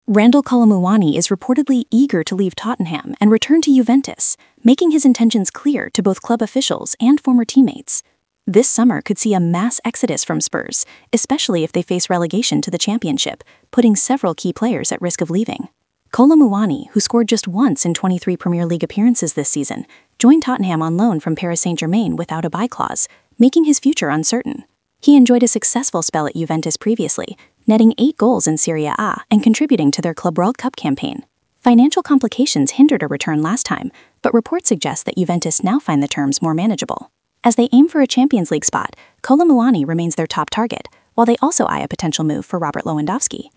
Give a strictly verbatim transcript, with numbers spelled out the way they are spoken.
Randal Kolomuani is reportedly eager to leave Tottenham and return to Juventus, making his intentions clear to both club officials and former teammates. This summer could see a mass exodus from Spurs, especially if they face relegation to the Championship, putting several key players at risk of leaving. Kolomuani, who scored just once in twenty-three Premier League appearances this season, joined Tottenham on loan from Paris Saint-Germain without a buy clause, making his future uncertain. He enjoyed a successful spell at Juventus previously, netting eight goals in Serie A and contributing to their Club World Cup campaign. Financial complications hindered a return last time, but reports suggest that Juventus now find the terms more manageable. As they aim for a Champions League spot, Kolomuani remains their top target, while they also eye a potential move for Robert Lewandowski.